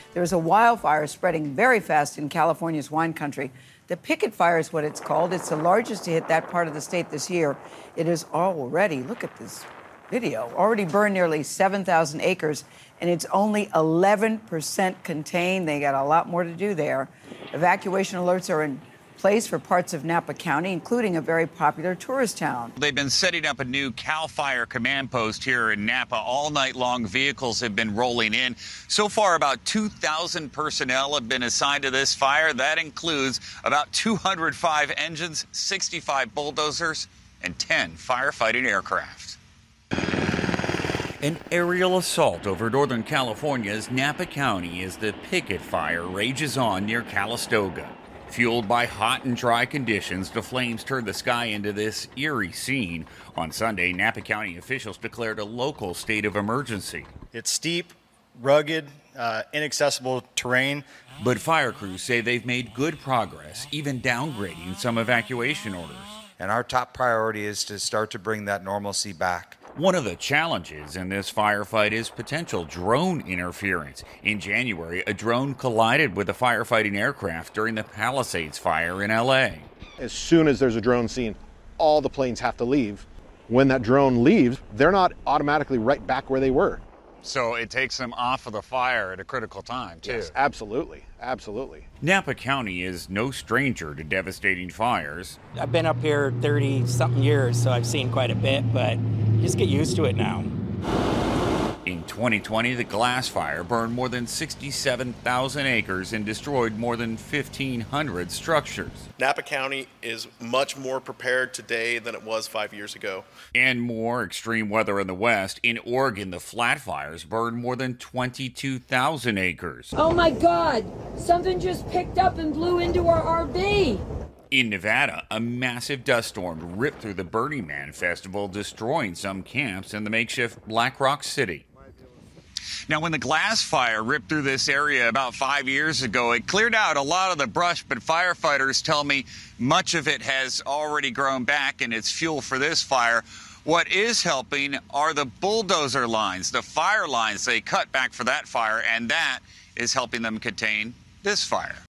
There's a wildfire spreading very fast in California's wine country. The Picket Fire is what it's called. It's the largest to hit that part of the state this year. It is already, look at this video, already burned nearly 7,000 acres, and it's only 11% contained. They got a lot more to do there. Evacuation alerts are in place for parts of Napa County, including a very popular tourist town. They've been setting up a new CAL FIRE command post here in Napa all night long. Vehicles have been rolling in. So far, about 2,000 personnel have been assigned to this fire. That includes about 205 engines, 65 bulldozers, and 10 firefighting aircraft. An aerial assault over Northern California's Napa County as the Picket Fire rages on near Calistoga. Fueled by hot and dry conditions, the flames turned the sky into this eerie scene. On Sunday, Napa County officials declared a local state of emergency. It's steep, rugged, inaccessible terrain. But fire crews say they've made good progress, even downgrading some evacuation orders. And our top priority is to start to bring that normalcy back. One of the challenges in this firefight is potential drone interference. In January, a drone collided with a firefighting aircraft during the Palisades fire in L.A. As soon as there's a drone seen, all the planes have to leave. When that drone leaves, they're not automatically right back where they were. So it takes them off of the fire at a critical time, too. Yes, absolutely. Absolutely. Napa County is no stranger to devastating fires. I've been up here 30-something years, so I've seen quite a bit, but you just get used to it now. In 2020, the Glass Fire burned more than 67,000 acres and destroyed more than 1,500 structures. Napa County is much more prepared today than it was 5 years ago. And more extreme weather in the west. In Oregon, the flat fires burned more than 22,000 acres. Oh my God! Something just picked up and blew into our RV! In Nevada, a massive dust storm ripped through the Burning Man Festival, destroying some camps in the makeshift Black Rock City. Now, when the Glass Fire ripped through this area about 5 years ago, it cleared out a lot of the brush, but firefighters tell me much of it has already grown back and it's fuel for this fire. What is helping are the bulldozer lines, the fire lines they cut back for that fire, and that is helping them contain this fire.